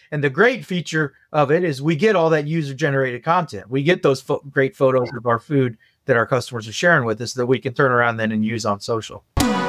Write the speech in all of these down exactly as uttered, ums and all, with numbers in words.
And the great feature of it is we get all that user generated content. We get those fo- great photos of our food that our customers are sharing with us that we can turn around then and use on social.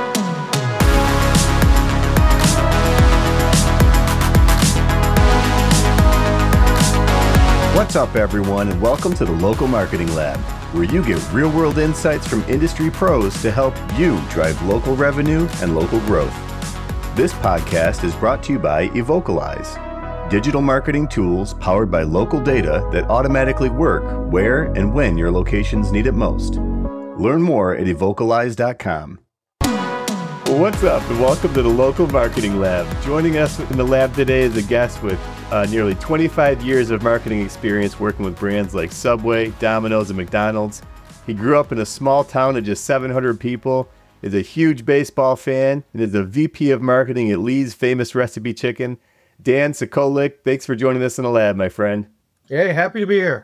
What's up, everyone, and welcome to the Local Marketing Lab, where you get real-world insights from industry pros to help you drive local revenue and local growth. This podcast is brought to you by Evocalize, digital marketing tools powered by local data that automatically work where and when your locations need it most. Learn more at evocalize dot com. Well, what's up, and welcome to the Local Marketing Lab. Joining us in the lab today is a guest with uh, nearly twenty-five years of marketing experience working with brands like Subway, Domino's, and McDonald's. He grew up in a small town of just seven hundred people, is a huge baseball fan, and is a V P of marketing at Lee's Famous Recipe Chicken. Dan Sokolik, thanks for joining us in the lab, my friend. Hey, happy to be here.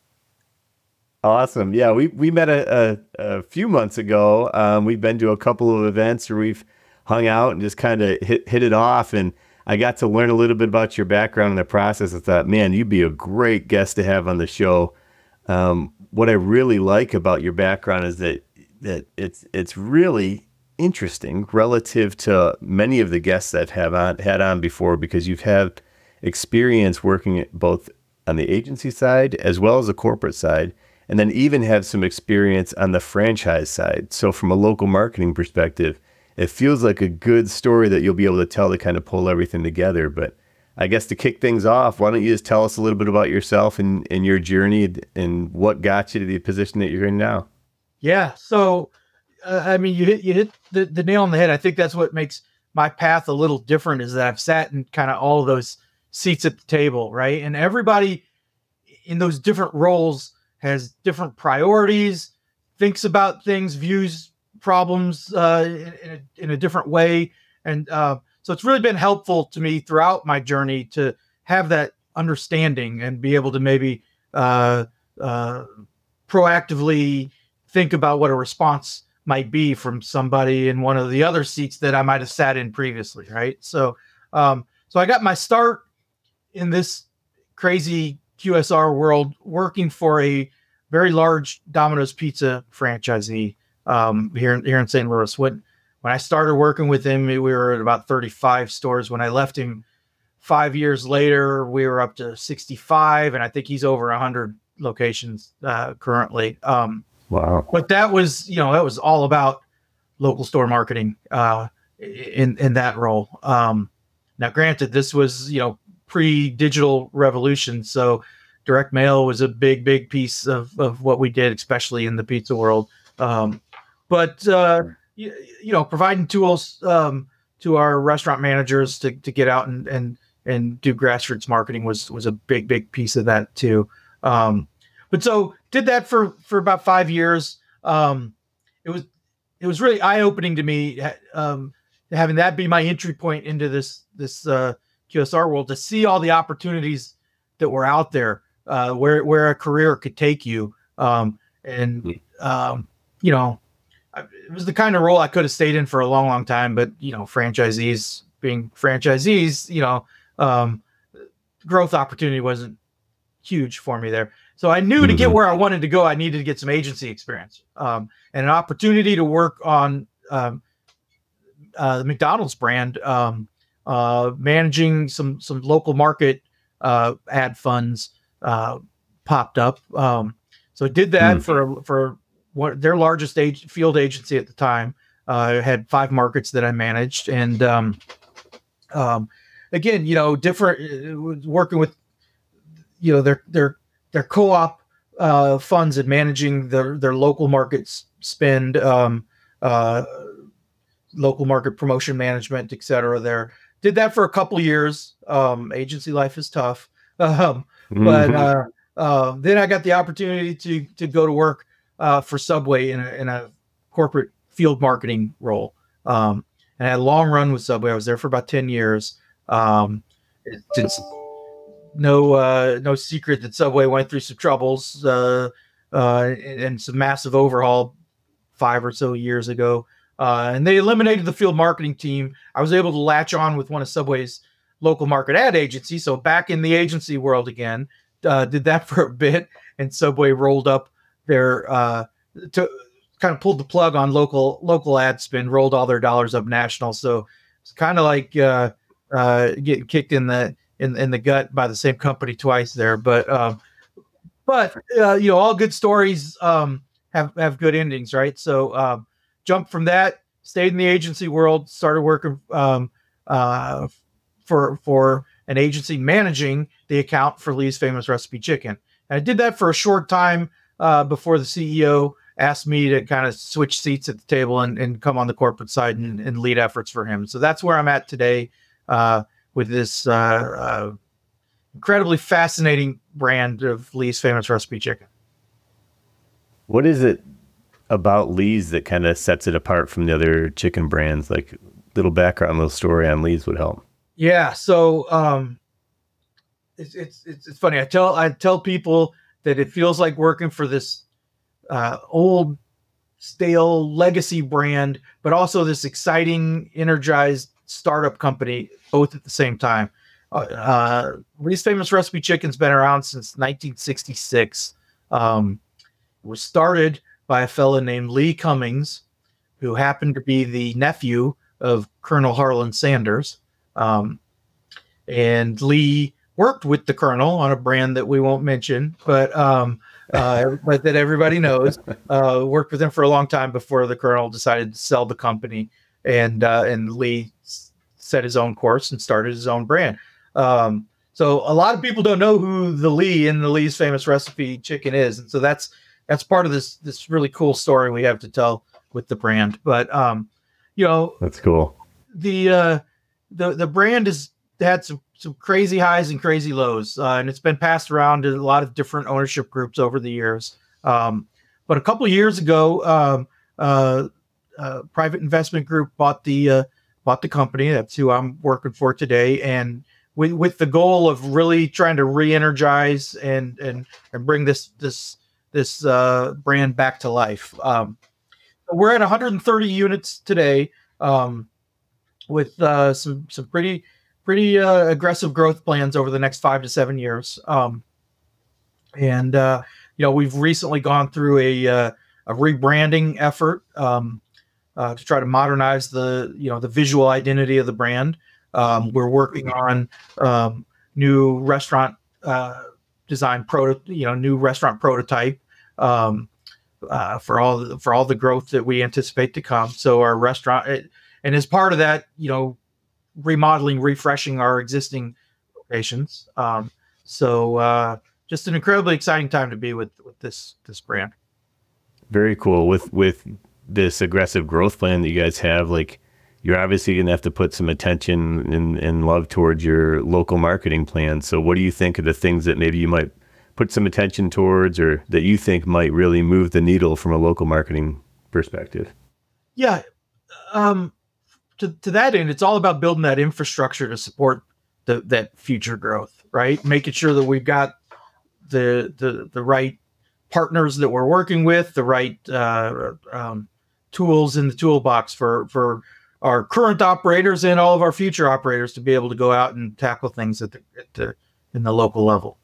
Awesome. Yeah, we, we met a, a, a few months ago. Um, we've been to a couple of events where we've hung out and just kind of hit, hit it off. And I got to learn a little bit about your background and the process. I thought, man, you'd be a great guest to have on the show. Um, what I really like about your background is that that it's it's really interesting relative to many of the guests that have on, had on before, because you've had experience working at both on the agency side as well as the corporate side, and then even have some experience on the franchise side. So from a local marketing perspective, it feels like a good story that you'll be able to tell to kind of pull everything together. But I guess to kick things off, why don't you just tell us a little bit about yourself and, and your journey and what got you to the position that you're in now? Yeah. So, uh, I mean, you hit, you hit the, the nail on the head. I think that's what makes my path a little different, is that I've sat in kind of all of those seats at the table, right? And everybody in those different roles has different priorities, thinks about things, views problems uh, in, in, a, in a different way. And uh, so it's really been helpful to me throughout my journey to have that understanding and be able to maybe uh, uh, proactively think about what a response might be from somebody in one of the other seats that I might have sat in previously, right? So, um, so I got my start in this crazy Q S R world working for a very large Domino's Pizza franchisee um, here, here in Saint Louis. When, when I started working with him, we were at about thirty-five stores. When I left him five years later, we were up to sixty-five, and I think he's over one hundred locations uh, currently. Um, Wow. But that was, you know, that was all about local store marketing uh, in, in that role. Um, now, granted, this was, you know, pre-digital revolution. So direct mail was a big, big piece of, of what we did, especially in the pizza world. Um, but, uh, you, you know, providing tools um, to our restaurant managers to, to get out and, and, and do grassroots marketing was, was a big, big piece of that too. Um, But so did that for, for about five years. Um, it was it was really eye opening to me, um, having that be my entry point into this this uh, Q S R world, to see all the opportunities that were out there, uh, where where a career could take you. Um, and um, you know, it was the kind of role I could have stayed in for a long, long time. But you know, franchisees being franchisees, you know, um, growth opportunity wasn't huge for me there. So I knew mm-hmm. to get where I wanted to go, I needed to get some agency experience um, and an opportunity to work on um, uh, the McDonald's brand, um, uh, managing some some local market uh, ad funds uh, popped up. Um, so I did that mm. for for what their largest age, field agency at the time. Uh, I had five markets that I managed, and um, um, again, you know, different uh, working with you know their their their co-op uh, funds and managing their, their local markets spend, um, uh, local market promotion management, et cetera. There did that for a couple of years. Um, agency life is tough. Um, mm-hmm. But uh, uh, then I got the opportunity to, to go to work uh, for Subway in a, in a corporate field marketing role. Um, and I had a long run with Subway. I was there for about ten years. Um, it, it's, No, uh, no secret that Subway went through some troubles uh, uh, and, and some massive overhaul five or so years ago, uh, and they eliminated the field marketing team. I was able to latch on with one of Subway's local market ad agency. So back in the agency world again, uh, did that for a bit. And Subway rolled up their, uh, to kind of pulled the plug on local, local ad spend, rolled all their dollars up national. So it's kind of like, uh, uh, getting kicked in the, in, in the gut by the same company twice there. But, um, but, uh, you know, all good stories, um, have, have good endings, right? So, um, jumped from that, stayed in the agency world, started working, um, uh, for, for an agency managing the account for Lee's Famous Recipe Chicken. And I did that for a short time, uh, before the C E O asked me to kind of switch seats at the table and, and come on the corporate side and, and lead efforts for him. So that's where I'm at today, uh, with this, uh, uh, incredibly fascinating brand of Lee's Famous Recipe Chicken. What is it about Lee's that kind of sets it apart from the other chicken brands? Like, little background, little story on Lee's would help. Yeah. So, um, it's, it's, it's, it's funny. I tell, I tell people that it feels like working for this, uh, old stale legacy brand, but also this exciting, energized startup company, both at the same time. Uh, Lee's Famous Recipe Chicken's been around since nineteen sixty-six. Um, it was started by a fella named Lee Cummings, who happened to be the nephew of Colonel Harlan Sanders. Um, and Lee worked with the Colonel on a brand that we won't mention, but, um, uh, but that everybody knows, uh, worked with him for a long time before the Colonel decided to sell the company. And, uh, and Lee s- set his own course and started his own brand. Um, so a lot of people don't know who the Lee in the Lee's Famous Recipe Chicken is. And so that's, that's part of this, this really cool story we have to tell with the brand. But, um, you know, That's cool. the, uh, the, the brand has had some, some crazy highs and crazy lows, uh, and it's been passed around to a lot of different ownership groups over the years. Um, but a couple of years ago, um, uh, uh, private investment group bought the, uh, bought the company. That's who I'm working for today. And with, with the goal of really trying to re-energize and, and, and bring this, this, this, uh, brand back to life. Um, we're at one hundred thirty units today, um, with, uh, some, some pretty, pretty, uh, aggressive growth plans over the next five to seven years. Um, and, uh, you know, we've recently gone through a, uh, a rebranding effort, um, uh, to try to modernize the, you know, the visual identity of the brand. Um, we're working on, um, new restaurant, uh, design proto, you know, new restaurant prototype, um, uh, for all, the, for all the growth that we anticipate to come. So our restaurant, it, and as part of that, you know, remodeling, refreshing our existing locations. Um, so, uh, just an incredibly exciting time to be with, with this, this brand. Very cool. With, with this aggressive growth plan that you guys have, like, you're obviously going to have to put some attention and, and love towards your local marketing plan. So what do you think of the things that maybe you might put some attention towards, or that you think might really move the needle from a local marketing perspective? Yeah. Um, to, to that end, it's all about building that infrastructure to support the, that future growth, right? Making sure that we've got the, the, the right partners that we're working with, the right, uh, um, tools in the toolbox for, for our current operators and all of our future operators to be able to go out and tackle things at the, at the in the local level.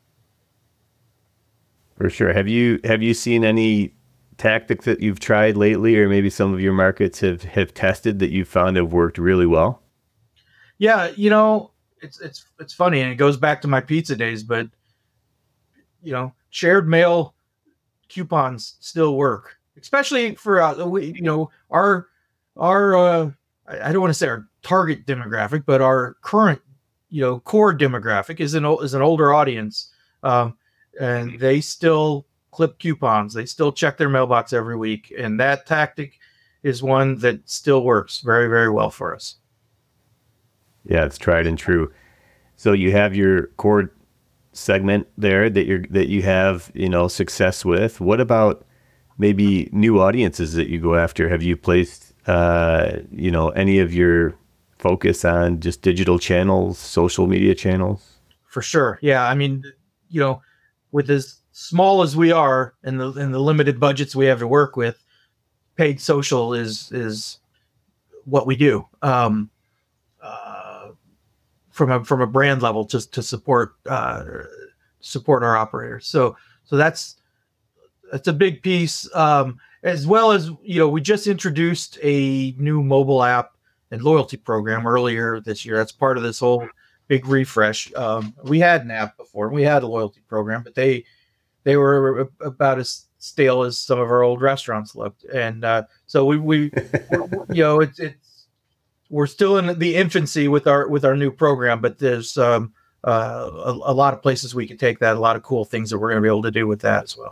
For sure. Have you, have you seen any tactics that you've tried lately, or maybe some of your markets have, have tested that you found have worked really well? Yeah. You know, it's, it's, it's funny, and it goes back to my pizza days, but you know, shared mail coupons still work, especially for, uh, we, you know, our, our, uh, I don't want to say our target demographic, but our current, you know, core demographic is an, is an older audience. Um, and they still clip coupons. They still check their mailbox every week. And that tactic is one that still works very, very well for us. Yeah, it's tried and true. So you have your core segment there that you're, that you have, you know, success with. What about maybe new audiences that you go after? Have you placed, uh, you know, any of your focus on just digital channels, social media channels? For sure. Yeah. I mean, you know, with as small as we are and the, and the limited budgets we have to work with, paid social is, is what we do. Um, uh, from a from a brand level, just to support uh, support our operators. So so that's that's a big piece. Um, as well as, you know, we just introduced a new mobile app and loyalty program earlier this year. That's part of this whole big refresh. Um, we had an app before, we had a loyalty program, but they they were about as stale as some of our old restaurants looked. And uh, so we we you know it's it's we're still in the infancy with our with our new program, but there's um, uh, a, a lot of places we can take that, a lot of cool things that we're going to be able to do with that as well.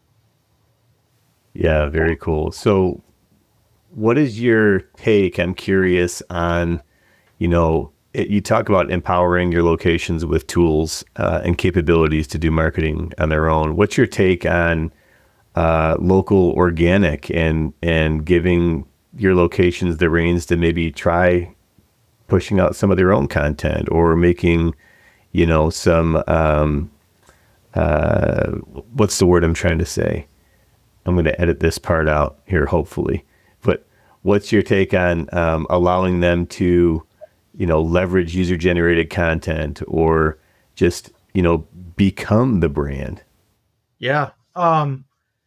Yeah, very cool. So what is your take? I'm curious on, you know, it, you talk about empowering your locations with tools uh, and capabilities to do marketing on their own. What's your take on uh, local organic and and giving your locations the reins to maybe try pushing out some of their own content, or making, you know, some, um, uh, what's the word I'm trying to say? I'm going to edit this part out here, hopefully. But what's your take on um, allowing them to, you know, leverage user-generated content, or just, you know, become the brand? Yeah. Um,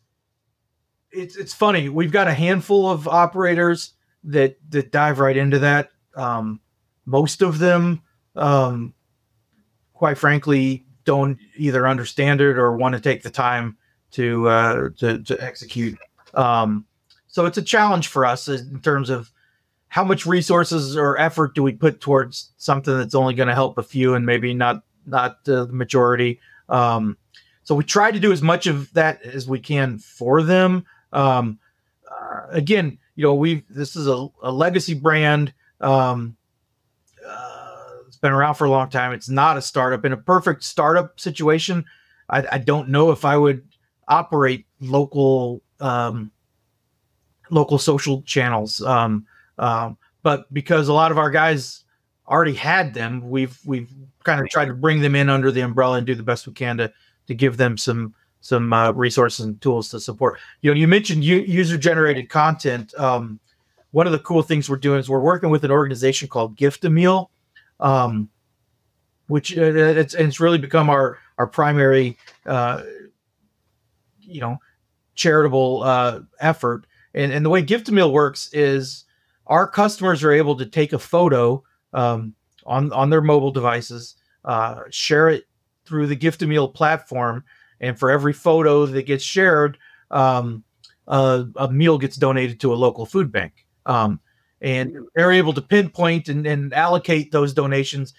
it's it's funny. We've got a handful of operators that that dive right into that. Um, most of them, um, quite frankly, don't either understand it or want to take the time to uh, to, to execute. Um, so it's a challenge for us in terms of how much resources or effort do we put towards something that's only going to help a few and maybe not not uh, the majority. Um, so we try to do as much of that as we can for them. Um, uh, again, you know, we this is a, a legacy brand. Um, uh, it's been around for a long time. It's not a startup. In a perfect startup situation, I, I don't know if I would operate local um, local social channels. Um, um, but because a lot of our guys already had them, we've we've kind of tried to bring them in under the umbrella and do the best we can to to give them some some uh, resources and tools to support. You know, you mentioned u- user generated content. Um, one of the cool things we're doing is we're working with an organization called Gift a Meal, um, which uh, it's it's really become our our primary uh, you know charitable uh, effort. And and the way Gift a Meal works is our customers are able to take a photo um, on on their mobile devices, uh, share it through the Gift a Meal platform, and for every photo that gets shared, um, uh, a meal gets donated to a local food bank. Um, and they're able to pinpoint and, and allocate those donations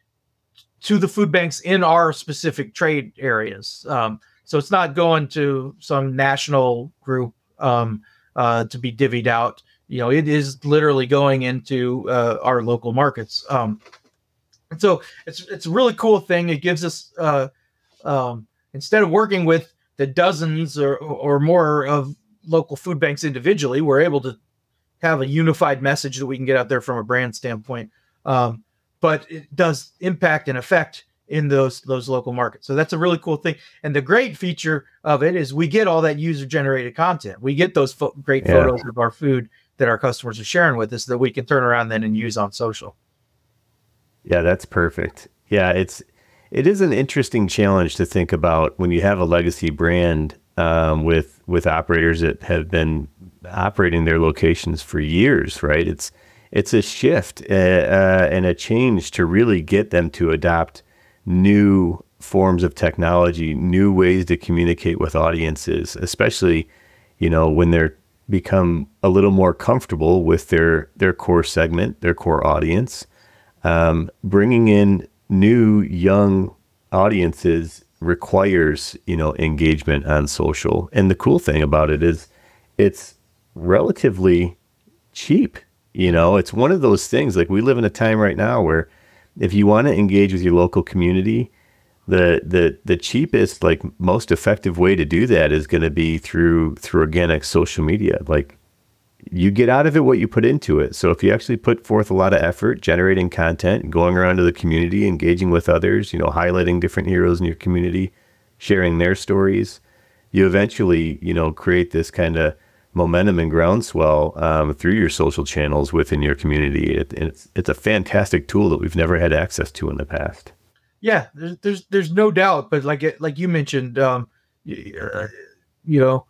to the food banks in our specific trade areas. Um, so it's not going to some national group um, uh, to be divvied out. You know, it is literally going into uh, our local markets. Um, and so it's it's a really cool thing. It gives us uh, um, instead of working with the dozens or or more of local food banks individually, we're able to have a unified message that we can get out there from a brand standpoint. Um, but it does impact and affect in those those local markets. So that's a really cool thing. And the great feature of it is we get all that user generated content. We get those fo- great Yeah. photos of our food that our customers are sharing with us that we can turn around then and use on social. Yeah, that's perfect. Yeah, it's it is an interesting challenge to think about when you have a legacy brand um, with with operators that have been operating their locations for years, right? It's it's a shift uh, uh, and a change to really get them to adopt new forms of technology, new ways to communicate with audiences, especially, you know, when they're become a little more comfortable with their their core segment, their core audience. Um, bringing in new young audiences requires, you know, engagement on social. And the cool thing about it is it's relatively cheap. You know, it's one of those things, like we live in a time right now where if you want to engage with your local community, the the the cheapest, like most effective way to do that is going to be through through organic social media. Like, you get out of it what you put into it. So if you actually put forth a lot of effort generating content, going around to the community, engaging with others, you know, highlighting different heroes in your community, sharing their stories, you eventually, you know, create this kind of momentum and groundswell um, through your social channels within your community. It, it's it's a fantastic tool that we've never had access to in the past. Yeah, there's there's, there's no doubt. But like it, like you mentioned, um, you, uh, you know,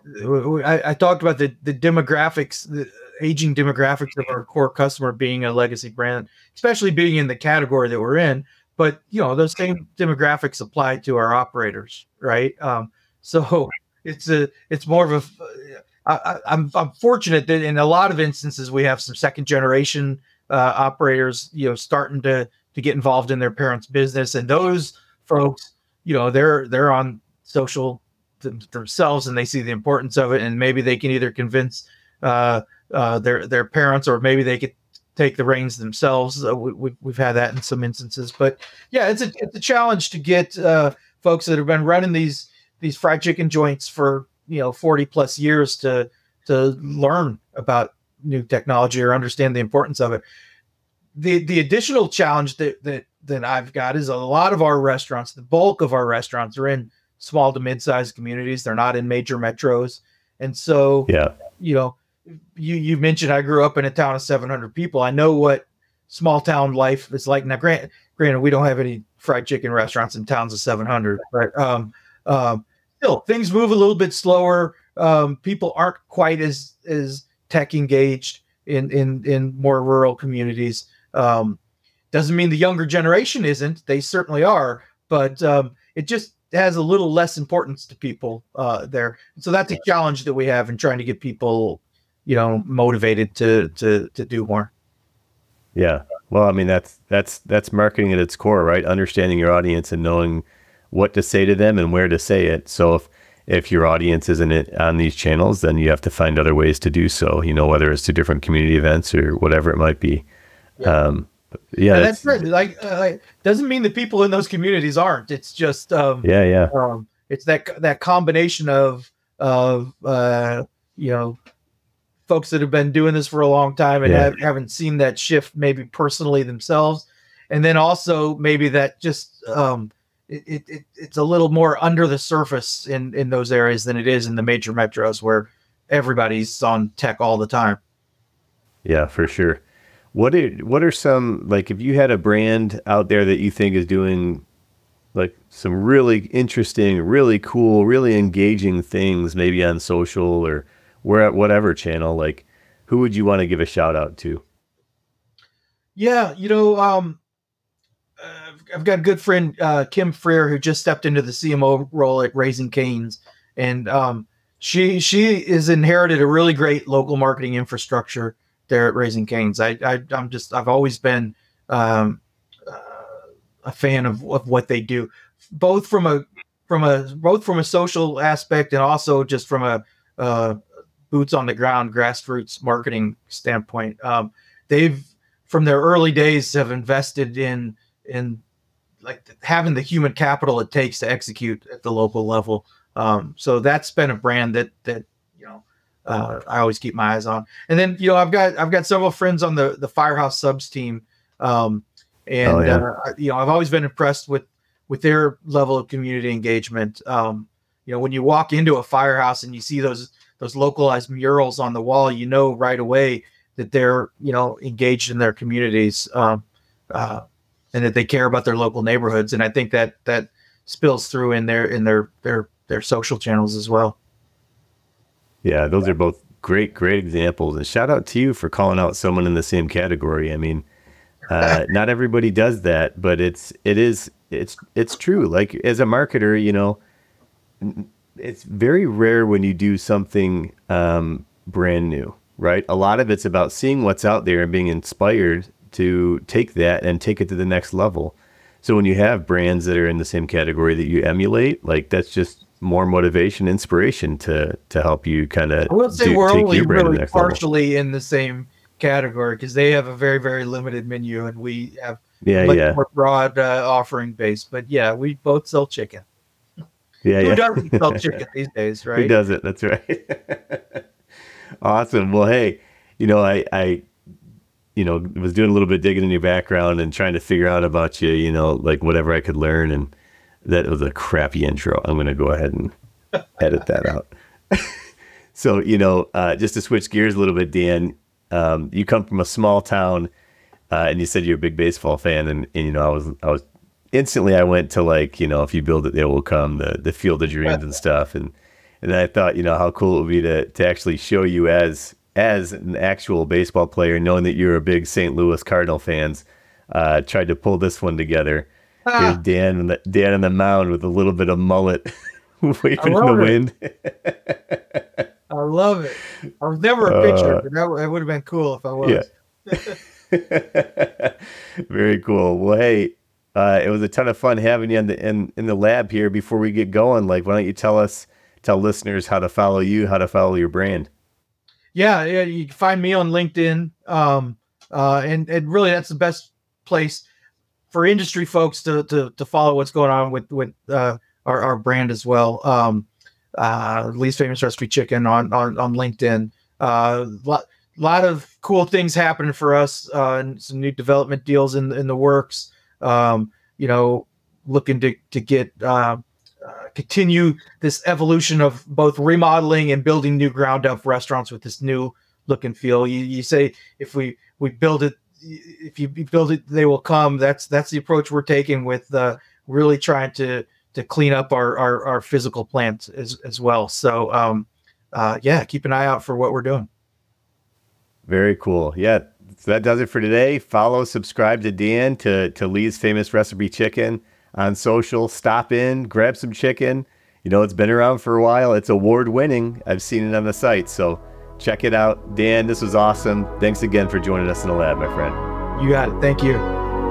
I, I talked about the the demographics, the aging demographics of our core customer being a legacy brand, especially being in the category that we're in. But you know, those same demographics apply to our operators, right? Um, so it's a it's more of a I, I'm I'm fortunate that in a lot of instances we have some second generation uh, operators, you know, starting to to get involved in their parents' business, and those folks, you know, they're they're on social th- themselves, and they see the importance of it, and maybe they can either convince uh, uh, their their parents, or maybe they could take the reins themselves. Uh, we, we've we've had that in some instances, but yeah, it's a it's a challenge to get uh, folks that have been running these these fried chicken joints for you know forty plus years to to learn about new technology or understand the importance of it. The the additional challenge that that that I've got is a lot of our restaurants, the bulk of our restaurants are in small to mid-sized communities. They're not in major metros. And so, Yeah. you know, you you mentioned I grew up in a town of seven hundred people. I know what small town life is like. Now, granted, granted, we don't have any fried chicken restaurants in towns of seven hundred, but um, um, still, things move a little bit slower. Um, people aren't quite as as tech engaged in in in more rural communities. Um, doesn't mean the younger generation isn't. They certainly are, but um, it just has a little less importance to people uh, there. So that's a challenge that we have in trying to get people, you know, motivated to to to do more. Yeah. Well, I mean, that's that's that's marketing at its core, right? Understanding your audience and knowing what to say to them and where to say it. So if if your audience isn't it on these channels, then you have to find other ways to do so. You know, whether it's to different community events or whatever it might be. Yeah. Um, yeah, And that's, that's right. Like, uh, like, doesn't mean the people in those communities aren't. It's just, um, yeah, yeah, um, it's that that combination of of uh, you know, folks that have been doing this for a long time and Yeah. have, haven't seen that shift maybe personally themselves, and then also maybe that just um, it, it, it it's a little more under the surface in in those areas than it is in the major metros where everybody's on tech all the time. yeah, for sure. What are what are some, like, if you had a brand out there that you think is doing like some really interesting, really cool, really engaging things, maybe on social or where at whatever channel, like who would you want to give a shout out to? Yeah, you know, um, uh, I've got a good friend, uh, Kim Freer, who just stepped into the C M O role at Raising Cane's, and um, she she has inherited a really great local marketing infrastructure there at Raising Cane's. I, I I'm just I've always been um, uh, a fan of, of what they do, both from a from a both from a social aspect and also just from a uh, boots on the ground grassroots marketing standpoint. Um, they've from their early days have invested in in like having the human capital it takes to execute at the local level. Um, so that's been a brand that that you know uh, I always keep my eyes on. And then you know I've got I've got several friends on the the Firehouse Subs team, um, and Oh, yeah. uh, you know I've always been impressed with with their level of community engagement. Um, you know when you walk into a firehouse and you see those those localized murals on the wall, you know right away that they're you know engaged in their communities. Um, uh, and that they care about their local neighborhoods. And I think that that spills through in their in their their their social channels as well. Yeah, those are both great, great examples. And shout out to you for calling out someone in the same category. I mean, uh, not everybody does that, but it's it is it's it's true. Like as a marketer, you know, it's very rare when you do something um, brand new, right? A lot of it's about seeing what's out there and being inspired to take that and take it to the next level. So when you have brands that are in the same category that you emulate, like that's just more motivation, inspiration to to help you kind of I will say do, we're take only your brand to the really next level. partially in the same category because they have a very very limited menu and we have Yeah, much yeah, more broad uh, offering base. But yeah, we both sell chicken. yeah, Who yeah. doesn't sell chicken these days, Who right? does it? That's right. Awesome. Well, hey, you know, I, I, you know, was doing a little bit of digging in your background and trying to figure out about you, you know, like whatever I could learn. And that was a crappy intro. I'm going to go ahead and edit that out. So, you know, uh, just to switch gears a little bit, Dan, um, you come from a small town, uh, and you said you're a big baseball fan, and, and you know, I was, I was instantly, I went to like, you know, if you build it, they will come, the the Field of Dreams and stuff, and and I thought, you know, how cool it would be to to actually show you as as an actual baseball player, knowing that you're a big Saint Louis Cardinal fans. Uh, tried to pull this one together. Ah. Here's Dan and the Dan on the mound with a little bit of mullet waving in the it. wind. I love it. I was never a pitcher, uh, but that, that would have been cool if I was. Yeah. Very cool. Well, hey, uh, it was a ton of fun having you in the in, in the lab here. Before we get going, like, why don't you tell us, tell listeners how to follow you, how to follow your brand? Yeah, yeah. You can find me on LinkedIn, um, uh, and and really that's the best place for industry folks to to to follow what's going on with with uh, our our brand as well. Um, uh, Lee's Famous Recipe Chicken on on on LinkedIn. Uh, lot lot of cool things happening for us. Uh, and some new development deals in in the works. Um, you know, looking to to get uh, uh, continue this evolution of both remodeling and building new ground up restaurants with this new look and feel. You you say if we we build it. If you build it, they will come. That's that's the approach we're taking with uh, really trying to to clean up our our, our physical plant as as well. So um, uh, yeah, keep an eye out for what we're doing. Very cool. Yeah, so that does it for today. Follow, subscribe to Dan to to Lee's Famous Recipe Chicken on social. Stop in, grab some chicken. You know, it's been around for a while. It's award winning. I've seen it on the site. So check it out. Dan, this was awesome. Thanks again for joining us in the lab, my friend. You got it. Thank you.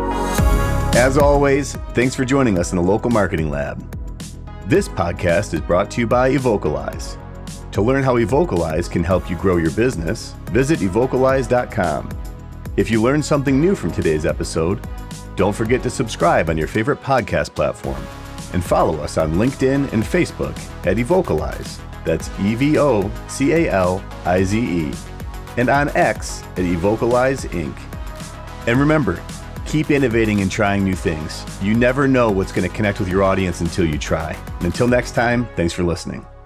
As always, thanks for joining us in the Local Marketing Lab. This podcast is brought to you by Evocalize. To learn how Evocalize can help you grow your business, visit evocalize dot com. If you learned something new from today's episode, don't forget to subscribe on your favorite podcast platform and follow us on LinkedIn and Facebook at Evocalize. That's E V O C A L I Z E. And on X at Evocalize Incorporated. And remember, keep innovating and trying new things. You never know what's going to connect with your audience until you try. And until next time, thanks for listening.